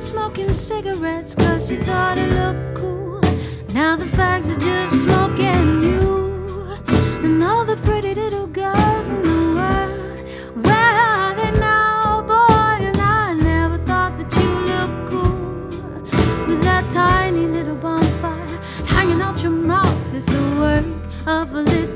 smoking cigarettes 'cause you thought it looked cool. Now the fags are just smoking you. And all the pretty little girls in the world, where are they now, boy? And I never thought that you looked cool with that tiny little bonfire hanging out your mouth. It's the work of a little